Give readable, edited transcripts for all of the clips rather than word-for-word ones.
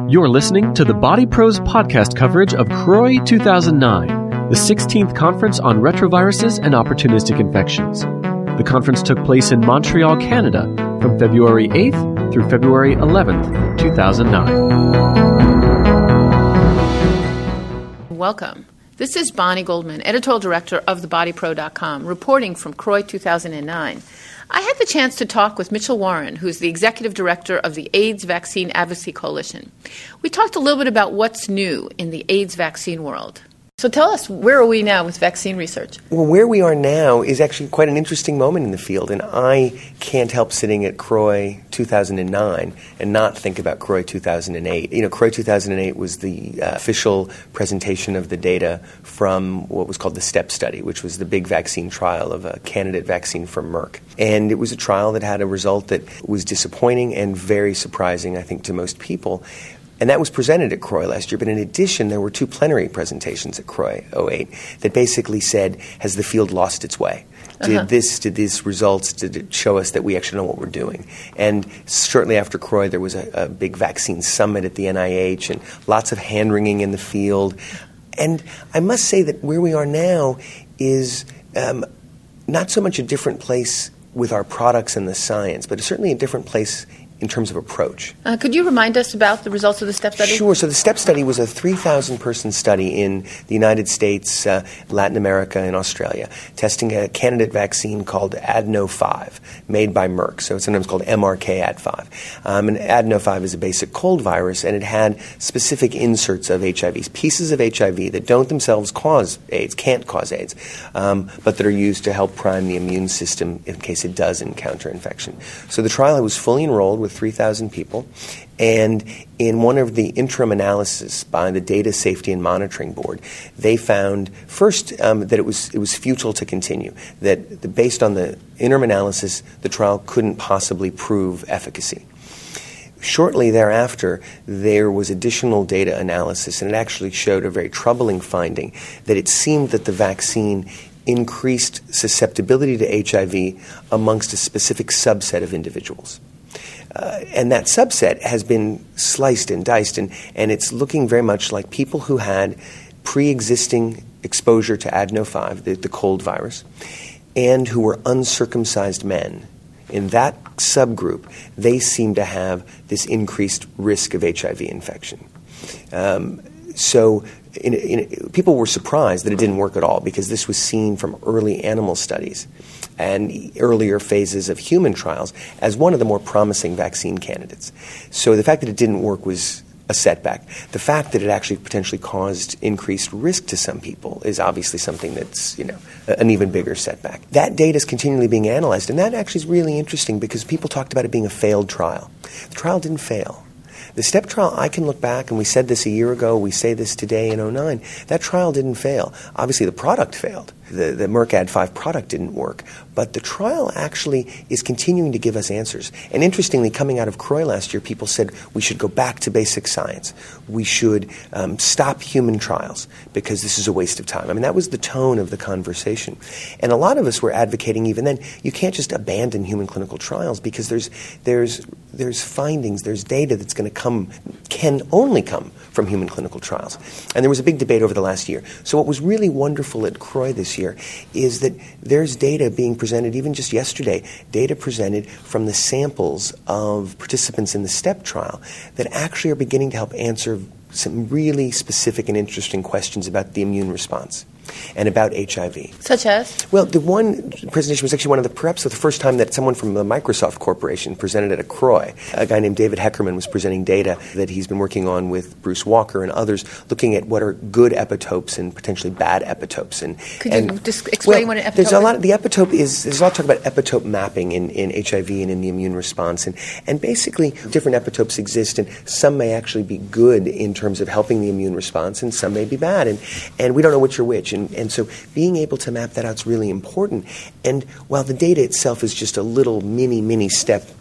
You're listening to the Body Pros podcast coverage of CROI 2009, the 16th Conference on Retroviruses and Opportunistic Infections. The conference took place in Montreal, Canada, from February 8th through February 11th, 2009. Welcome. This is Bonnie Goldman, editorial director of thebodypro.com, reporting from CROI 2009. I had the chance to talk with Mitchell Warren, who's the executive director of the AIDS Vaccine Advocacy Coalition. We talked a little bit about what's new in the AIDS vaccine world. So tell us, where are we now with vaccine research? Well, where we are now is actually quite an interesting moment in the field, and I can't help sitting at CROI 2009 and not think about CROI 2008. You know, CROI 2008 was the official presentation of the data from what was called the STEP study, which was the big vaccine trial of a candidate vaccine from Merck. And it was a trial that had a result that was disappointing and very surprising, I think, to most people. And that was presented at CROI last year. But in addition, there were two plenary presentations at CROI 08 that basically said, has the field lost its way? Did these results, did it show us that we actually know what we're doing? And shortly after CROI, there was a big vaccine summit at the NIH and lots of hand-wringing in the field. And I must say that where we are now is not so much a different place with our products and the science, but certainly a different place in terms of approach. Could you remind us about the results of the STEP study? Sure. So the STEP study was a 3,000-person study in the United States, Latin America, and Australia, testing a candidate vaccine called Adeno5, made by Merck. So it's sometimes called MRK-Ad5. And Adeno5 is a basic cold virus, and it had specific inserts of HIV, pieces of HIV that don't themselves cause AIDS, can't cause AIDS, but that are used to help prime the immune system in case it does encounter infection. So the trial was fully enrolled with 3,000 people, and in one of the interim analysis by the Data Safety and Monitoring Board, they found first that it was futile to continue, that based on the interim analysis, the trial couldn't possibly prove efficacy. Shortly thereafter, there was additional data analysis, and it actually showed a very troubling finding that it seemed that the vaccine increased susceptibility to HIV amongst a specific subset of individuals. And that subset has been sliced and diced, and it's looking very much like people who had pre-existing exposure to Adeno5, the cold virus, and who were uncircumcised men. In that subgroup, they seem to have this increased risk of HIV infection. People were surprised that it didn't work at all because this was seen from early animal studies and earlier phases of human trials as one of the more promising vaccine candidates. So the fact that it didn't work was a setback. The fact that it actually potentially caused increased risk to some people is obviously something that's, an even bigger setback. That data is continually being analyzed, and that actually is really interesting because people talked about it being a failed trial. The trial didn't fail. The STEP trial, I can look back, and we said this a year ago, we say this today in 2009, that trial didn't fail. Obviously, the product failed. The Merck Ad5 product didn't work. But the trial actually is continuing to give us answers. And interestingly, coming out of CROI last year, people said we should go back to basic science. We should stop human trials because this is a waste of time. I mean, that was the tone of the conversation. And a lot of us were advocating even then, you can't just abandon human clinical trials because there's findings, there's data that's going to can only come from human clinical trials. And there was a big debate over the last year. So what was really wonderful at CROI this year is that there's data being presented, even just yesterday, data presented from the samples of participants in the STEP trial that actually are beginning to help answer some really specific and interesting questions about the immune response and about HIV. Such as? Well, the one presentation was actually perhaps the first time that someone from the Microsoft Corporation presented at a CROI. A guy named David Heckerman was presenting data that he's been working on with Bruce Walker and others, looking at what are good epitopes and potentially bad epitopes. Could you just explain what an epitope is? There's a lot of talk about epitope mapping in HIV and in the immune response. And basically, different epitopes exist, and some may actually be good in terms of helping the immune response, and some may be bad. And we don't know which are which. And so being able to map that out is really important. And while the data itself is just a little mini step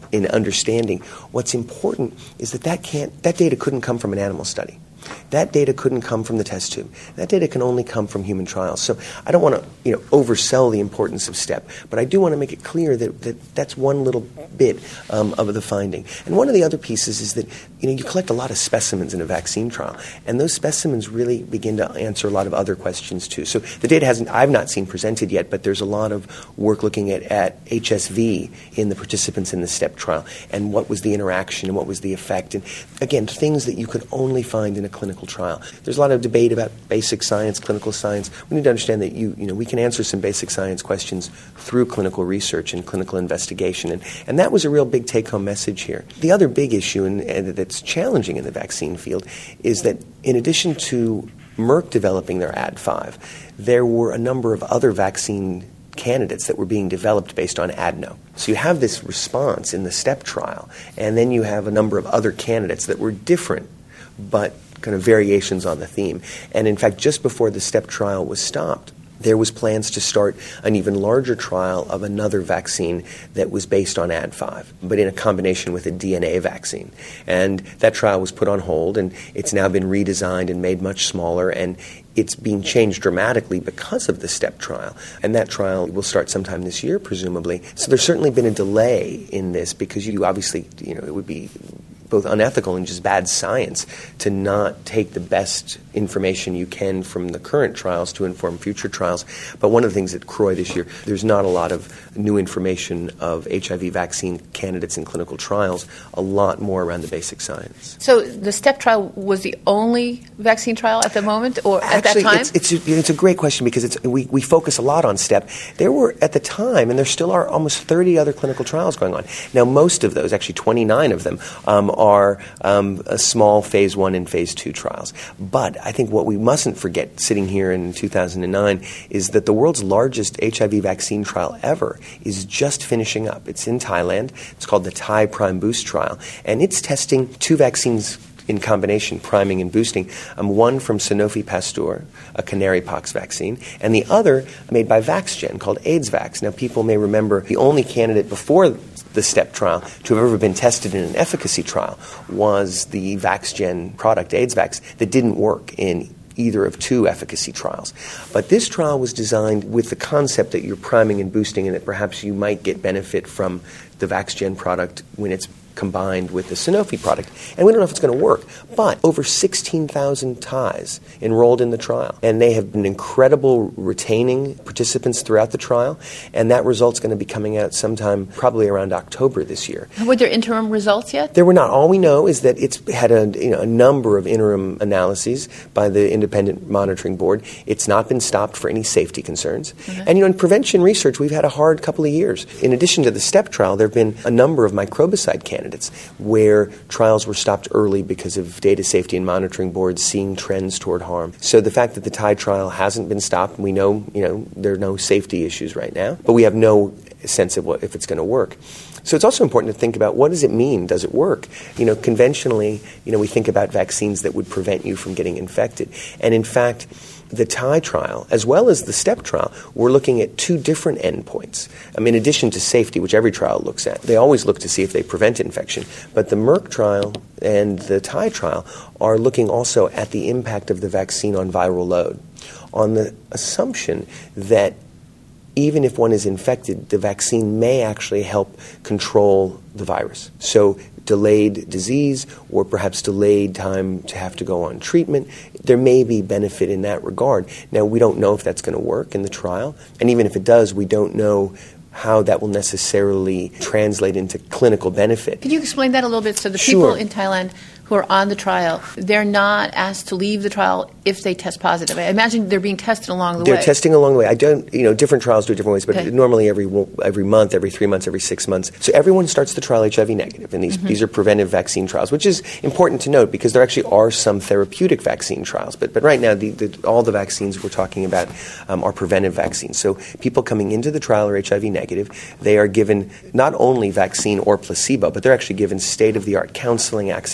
in understanding, what's important is that data couldn't come from an animal study. That data couldn't come from the test tube. That data can only come from human trials. So I don't want to oversell the importance of STEP, but I do want to make it clear that that's one little bit of the finding. And one of the other pieces is that you collect a lot of specimens in a vaccine trial, and those specimens really begin to answer a lot of other questions too. So the data I've not seen presented yet, but there's a lot of work looking at HSV in the participants in the STEP trial, and what was the interaction and what was the effect. And again, things that you could only find in a clinical trial. There's a lot of debate about basic science, clinical science. We need to understand that we can answer some basic science questions through clinical research and clinical investigation, and that was a real big take-home message here. The other big issue and that's challenging in the vaccine field is that in addition to Merck developing their Ad5, there were a number of other vaccine candidates that were being developed based on adeno. So you have this response in the STEP trial, and then you have a number of other candidates that were different, but kind of variations on the theme. And in fact, just before the STEP trial was stopped, there was plans to start an even larger trial of another vaccine that was based on Ad5, but in a combination with a DNA vaccine. And that trial was put on hold, and it's now been redesigned and made much smaller, and it's being changed dramatically because of the STEP trial. And that trial will start sometime this year, presumably. So there's certainly been a delay in this because you obviously, it would be both unethical and just bad science to not take the best information you can from the current trials to inform future trials. But one of the things at CROI this year, there's not a lot of new information of HIV vaccine candidates in clinical trials, a lot more around the basic science. So the STEP trial was the only vaccine trial at the moment, or Actually, at that time? It's a great question because we focus a lot on STEP. There were, at the time, and there still are, almost 30 other clinical trials going on. Now, most of those, actually 29 of them, are a small phase 1 and phase 2 trials. But I think what we mustn't forget sitting here in 2009 is that the world's largest HIV vaccine trial ever is just finishing up. It's in Thailand. It's called the Thai Prime Boost trial. And it's testing 2 vaccines in combination, priming and boosting, one from Sanofi Pasteur, a canary pox vaccine, and the other made by VaxGen called AIDSvax. Now, people may remember the only candidate before the STEP trial to have ever been tested in an efficacy trial was the VaxGen product, AIDSvax, that didn't work in either of 2 efficacy trials. But this trial was designed with the concept that you're priming and boosting and that perhaps you might get benefit from the VaxGen product when it's combined with the Sanofi product. And we don't know if it's going to work. But over 16,000 Thais enrolled in the trial. And they have been incredible retaining participants throughout the trial. And that result's going to be coming out sometime probably around October this year. Were there interim results yet? There were not. All we know is that it's had a number of interim analyses by the Independent Monitoring Board. It's not been stopped for any safety concerns. Mm-hmm. And in prevention research, we've had a hard couple of years. In addition to the STEP trial, there have been a number of microbicide candidates where trials were stopped early because of data safety and monitoring boards seeing trends toward harm. So the fact that the Thai trial hasn't been stopped, we know, there are no safety issues right now, but we have no sense of if it's going to work. So it's also important to think about what does it mean? Does it work? Conventionally, we think about vaccines that would prevent you from getting infected. And in fact, the Thai trial, as well as the STEP trial, we're looking at 2 different endpoints. In addition to safety, which every trial looks at, they always look to see if they prevent infection. But the Merck trial and the Thai trial are looking also at the impact of the vaccine on viral load, on the assumption that even if one is infected, the vaccine may actually help control the virus. So delayed disease or perhaps delayed time to have to go on treatment, there may be benefit in that regard. Now, we don't know if that's going to work in the trial, and even if it does, we don't know how that will necessarily translate into clinical benefit. Could you explain that a little bit? So the Sure. people in Thailand who are on the trial, they're not asked to leave the trial if they test positive. I imagine they're being tested along the way. They're testing along the way. I don't, different trials do it different ways, but Okay. normally every month, every 3 months, every 6 months. So everyone starts the trial HIV negative, and these are preventive vaccine trials, which is important to note because there actually are some therapeutic vaccine trials. But right now, all the vaccines we're talking about are preventive vaccines. So people coming into the trial are HIV negative. They are given not only vaccine or placebo, but they're actually given state-of-the-art counseling, access to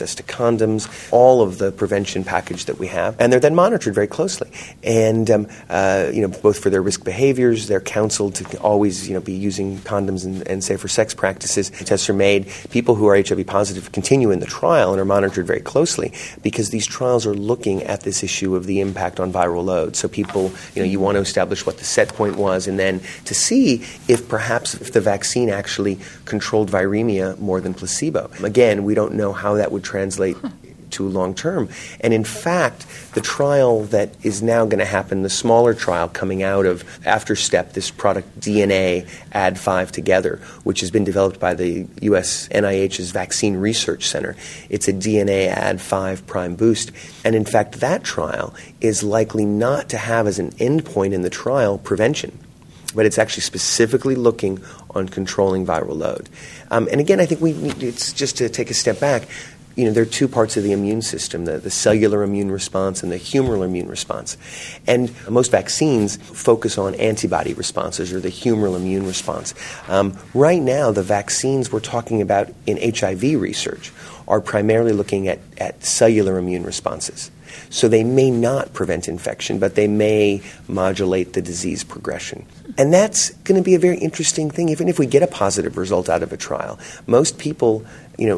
condoms, all of the prevention package that we have, and they're then monitored very closely. And both for their risk behaviors, they're counseled to always be using condoms and safer sex practices. Tests are made. People who are HIV positive continue in the trial and are monitored very closely because these trials are looking at this issue of the impact on viral load. So people, you want to establish what the set point was, and then to see if the vaccine actually controlled viremia more than placebo. Again, we don't know how that would translate to long term. And in fact, the trial that is now going to happen, the smaller trial coming out of after STEP, this product DNA Ad5 Together, which has been developed by the U.S. NIH's Vaccine Research Center. It's a DNA Ad5 prime boost. And in fact, that trial is likely not to have as an endpoint in the trial prevention, but it's actually specifically looking on controlling viral load. And again, I think it's just to take a step back. There are two parts of the immune system, the cellular immune response and the humoral immune response. And most vaccines focus on antibody responses or the humoral immune response. Right now, the vaccines we're talking about in HIV research are primarily looking at cellular immune responses. So they may not prevent infection, but they may modulate the disease progression. And that's going to be a very interesting thing, even if we get a positive result out of a trial. Most people,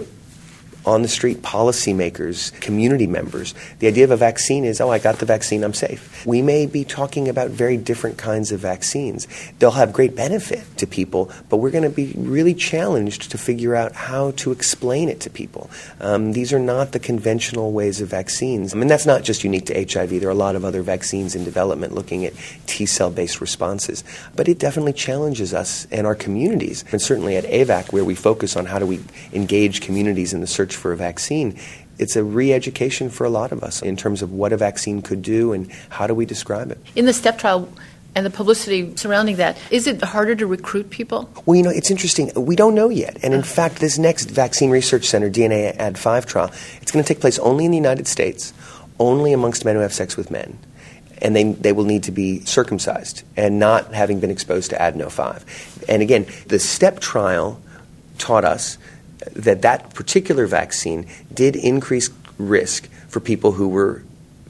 on the street, policymakers, community members, the idea of a vaccine is, I got the vaccine, I'm safe. We may be talking about very different kinds of vaccines. They'll have great benefit to people, but we're going to be really challenged to figure out how to explain it to people. These are not the conventional ways of vaccines. And that's not just unique to HIV. There are a lot of other vaccines in development looking at T-cell-based responses. But it definitely challenges us and our communities. And certainly at AVAC, where we focus on how do we engage communities in the search for a vaccine, it's a re-education for a lot of us in terms of what a vaccine could do and how do we describe it. In the STEP trial and the publicity surrounding that, is it harder to recruit people? Well, it's interesting. We don't know yet. And in fact, this next Vaccine Research Center DNA Ad5 trial, it's going to take place only in the United States, only amongst men who have sex with men. And they will need to be circumcised and not having been exposed to Adeno5. And again, the STEP trial taught us that particular vaccine did increase risk for people who were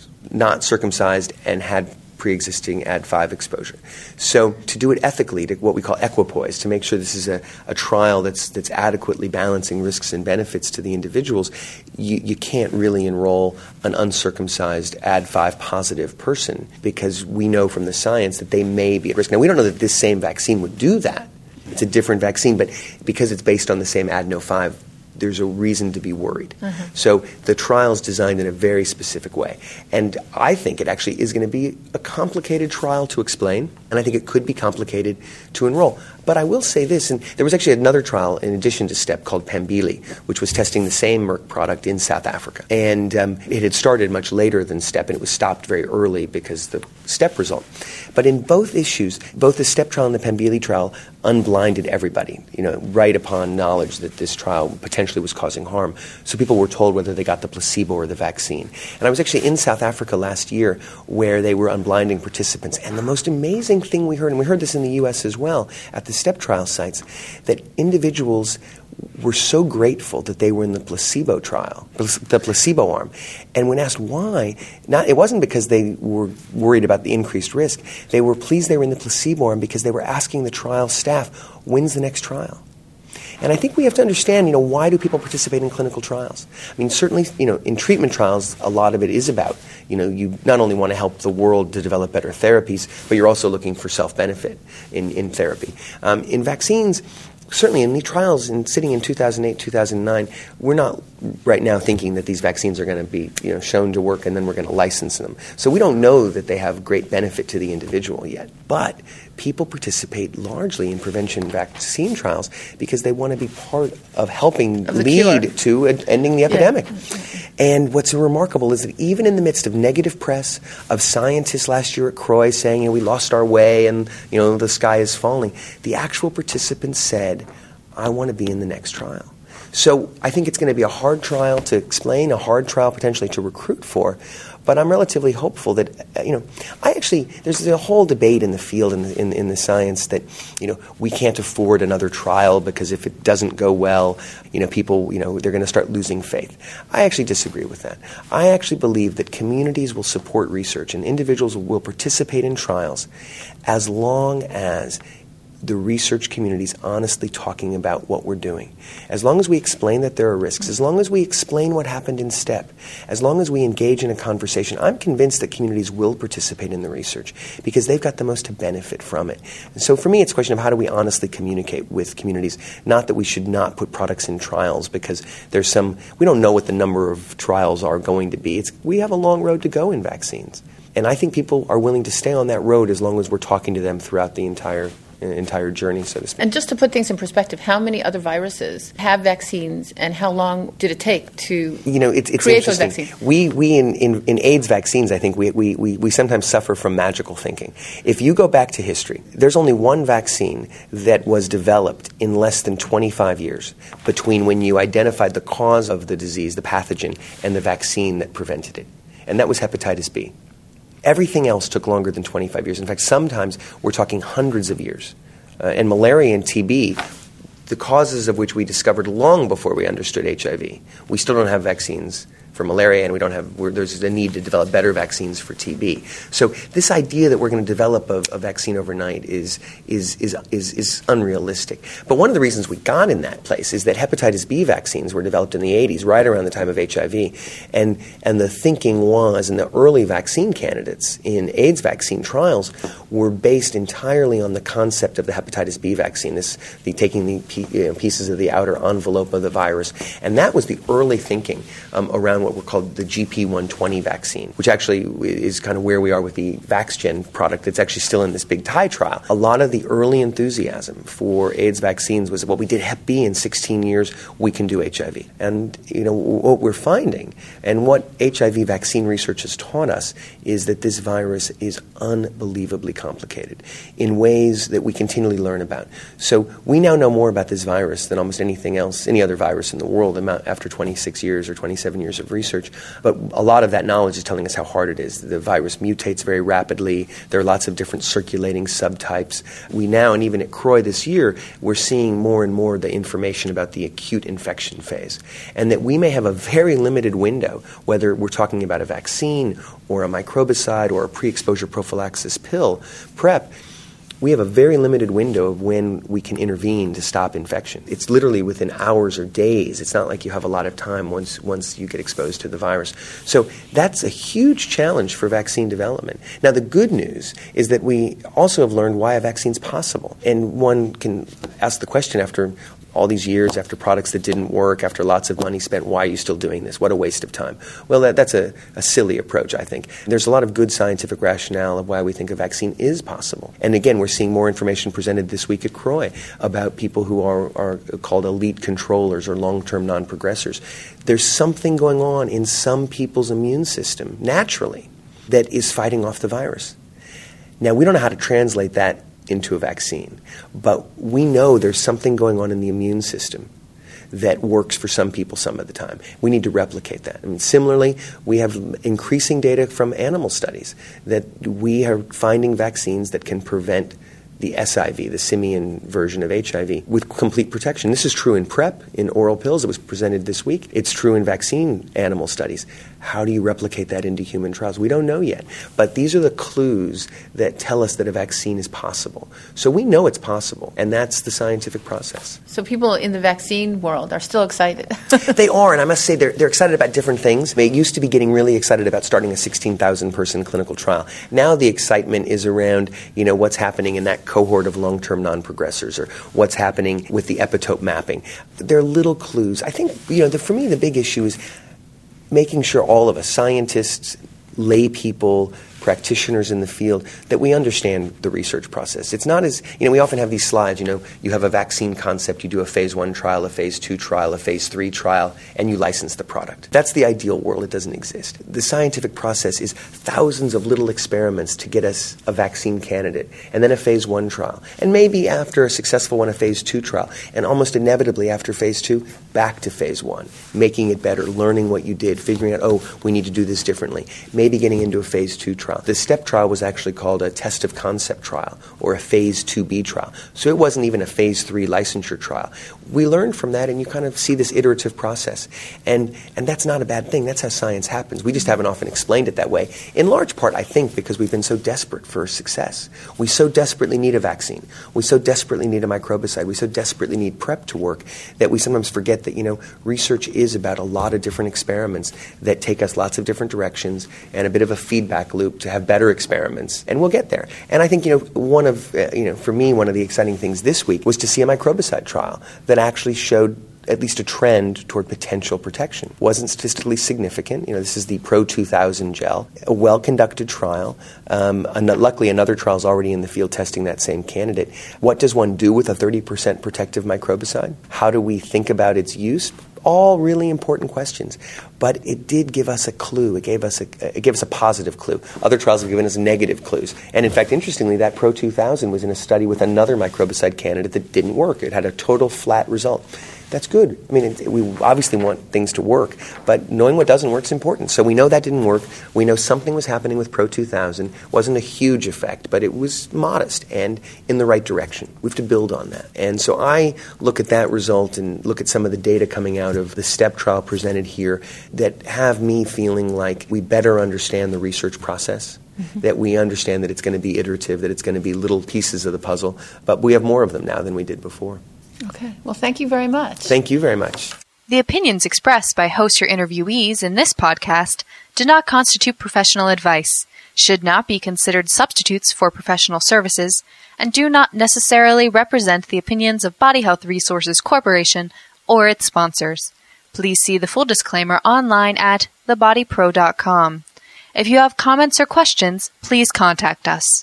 not circumcised and had pre-existing Ad5 exposure. So to do it ethically, to what we call equipoise, to make sure this is a trial that's adequately balancing risks and benefits to the individuals, you can't really enroll an uncircumcised Ad5 positive person because we know from the science that they may be at risk. Now, we don't know that this same vaccine would do that. It's a different vaccine, but because it's based on the same Adeno5, there's a reason to be worried. So the trial is designed in a very specific way. And I think it actually is going to be a complicated trial to explain, and I think it could be complicated to enroll. But I will say this, and there was actually another trial in addition to STEP called Pembili, which was testing the same Merck product in South Africa. And it had started much later than STEP, and it was stopped very early because the STEP result. But in both issues, both the STEP trial and the Pembili trial unblinded everybody, right upon knowledge that this trial potentially was causing harm. So people were told whether they got the placebo or the vaccine. And I was actually in South Africa last year where they were unblinding participants. And the most amazing thing we heard, and we heard this in the U.S. as well, at the STEP trial sites, that individuals were so grateful that they were in the placebo trial, the placebo arm. And when asked why, it wasn't because they were worried about the increased risk. They were pleased they were in the placebo arm because they were asking the trial staff, when's the next trial? And I think we have to understand, why do people participate in clinical trials? I mean, certainly, in treatment trials, a lot of it is about, you not only want to help the world to develop better therapies, but you're also looking for self-benefit in therapy. In vaccines, certainly in the trials sitting in 2008, 2009, we're not right now thinking that these vaccines are going to be shown to work and then we're going to license them. So we don't know that they have great benefit to the individual yet. But people participate largely in prevention vaccine trials because they want to be part of helping lead to ending the epidemic. Yeah. And what's remarkable is that even in the midst of negative press, of scientists last year at CROI saying, we lost our way and, the sky is falling, the actual participants said, I want to be in the next trial. So I think it's going to be a hard trial to explain, a hard trial potentially to recruit for. But I'm relatively hopeful that, there's a whole debate in the field, in the science, that, we can't afford another trial because if it doesn't go well, people, they're going to start losing faith. I actually disagree with that. I actually believe that communities will support research and individuals will participate in trials as long as the research community is honestly talking about what we're doing. As long as we explain that there are risks, as long as we explain what happened in STEP, as long as we engage in a conversation, I'm convinced that communities will participate in the research because they've got the most to benefit from it. And so for me, it's a question of how do we honestly communicate with communities, not that we should not put products in trials because we don't know what the number of trials are going to be. We have a long road to go in vaccines. And I think people are willing to stay on that road as long as we're talking to them throughout the entire journey, so to speak. And just to put things in perspective, how many other viruses have vaccines, and how long did it take to it's create those vaccines? We in AIDS vaccines, I think we sometimes suffer from magical thinking. If you go back to history, there's only one vaccine that was developed in less than 25 years between when you identified the cause of the disease, the pathogen, and the vaccine that prevented it. And that was hepatitis B. Everything else took longer than 25 years. In fact, sometimes we're talking hundreds of years. And malaria and TB, the causes of which we discovered long before we understood HIV. We still don't have vaccines for malaria, and there's a need to develop better vaccines for TB. So this idea that we're going to develop a vaccine overnight is unrealistic. But one of the reasons we got in that place is that hepatitis B vaccines were developed in the 80s, right around the time of HIV. And the thinking was, and the early vaccine candidates in AIDS vaccine trials were based entirely on the concept of the hepatitis B vaccine, taking the pieces of the outer envelope of the virus. And that was the early thinking around what were called the GP120 vaccine, which actually is kind of where we are with the VaxGen product that's actually still in this big TIE trial. A lot of the early enthusiasm for AIDS vaccines was, well, we did Hep B in 16 years, we can do HIV. And, what we're finding, and what HIV vaccine research has taught us, is that this virus is unbelievably complicated in ways that we continually learn about. So we now know more about this virus than almost anything else, any other virus in the world after 26 years or 27 years of research, but a lot of that knowledge is telling us how hard it is. The virus mutates very rapidly. There are lots of different circulating subtypes. We now, and even at CROI this year, we're seeing more and more the information about the acute infection phase, and that we may have a very limited window, whether we're talking about a vaccine or a microbicide or a pre-exposure prophylaxis pill, PrEP. We have a very limited window of when we can intervene to stop infection. It's literally within hours or days. It's not like you have a lot of time once you get exposed to the virus. So that's a huge challenge for vaccine development. Now, the good news is that we also have learned why a vaccine's possible. And one can ask the question after all these years, after products that didn't work, after lots of money spent, why are you still doing this? What a waste of time. Well, that's a silly approach, I think. There's a lot of good scientific rationale of why we think a vaccine is possible. And again, we're seeing more information presented this week at CROI about people who are called elite controllers or long-term non-progressors. There's something going on in some people's immune system, naturally, that is fighting off the virus. Now, we don't know how to translate that into a vaccine, but we know there's something going on in the immune system that works for some people some of the time. We need to replicate that. I mean, similarly, we have increasing data from animal studies that we are finding vaccines that can prevent the SIV, the simian version of HIV, with complete protection. This is true in PrEP, in oral pills. It was presented this week. It's true in vaccine animal studies. How do you replicate that into human trials? We don't know yet. But these are the clues that tell us that a vaccine is possible. So we know it's possible, and that's the scientific process. So people in the vaccine world are still excited. They are, and I must say they're excited about different things. They used to be getting really excited about starting a 16,000-person clinical trial. Now the excitement is around, what's happening in that cohort of long-term non-progressors, or what's happening with the epitope mapping. They're little clues. I think, for me, the big issue is making sure all of us, scientists, lay people, practitioners in the field, that we understand the research process. It's not as, we often have these slides, you have a vaccine concept, you do a phase 1 trial, a phase 2 trial, a phase 3 trial, and you license the product. That's the ideal world. It doesn't exist. The scientific process is thousands of little experiments to get us a vaccine candidate, and then a phase 1 trial. And maybe after a successful one, a phase 2 trial. And almost inevitably after phase 2, back to phase 1, making it better, learning what you did, figuring out, we need to do this differently. Maybe getting into a phase 2 trial. The STEP trial was actually called a test of concept trial or a phase 2B trial. So it wasn't even a phase 3 licensure trial. We learned from that, and you kind of see this iterative process. And that's not a bad thing. That's how science happens. We just haven't often explained it that way. In large part, I think, because we've been so desperate for success. We so desperately need a vaccine. We so desperately need a microbicide. We so desperately need PrEP to work that we sometimes forget that, research is about a lot of different experiments that take us lots of different directions and a bit of a feedback loop to have better experiments. And we'll get there. And I think, for me, one of the exciting things this week was to see a microbicide trial that actually showed at least a trend toward potential protection. Wasn't statistically significant. This is the Pro 2000 gel, a well-conducted trial. Luckily, another trial is already in the field testing that same candidate. What does one do with a 30% protective microbicide? How do we think about its use? All really important questions. But it did give us a clue. It gave us a positive clue. Other trials have given us negative clues. And in fact, interestingly, that Pro 2000 was in a study with another microbicide candidate that didn't work. It had a total flat result. That's good. We obviously want things to work, but knowing what doesn't work is important. So we know that didn't work. We know something was happening with Pro 2000. Wasn't a huge effect, but it was modest and in the right direction. We have to build on that. And so I look at that result and look at some of the data coming out of the STEP trial presented here that have me feeling like we better understand the research process. Mm-hmm. That we understand that it's going to be iterative, that it's going to be little pieces of the puzzle, but we have more of them now than we did before. Okay. Well, thank you very much. Thank you very much. The opinions expressed by hosts or interviewees in this podcast do not constitute professional advice, should not be considered substitutes for professional services, and do not necessarily represent the opinions of Body Health Resources Corporation or its sponsors. Please see the full disclaimer online at thebodypro.com. If you have comments or questions, please contact us.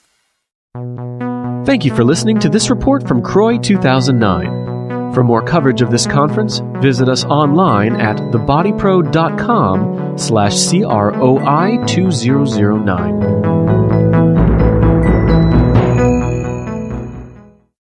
Thank you for listening to this report from CROI 2009. For more coverage of this conference, visit us online at thebodypro.com/CROI2009.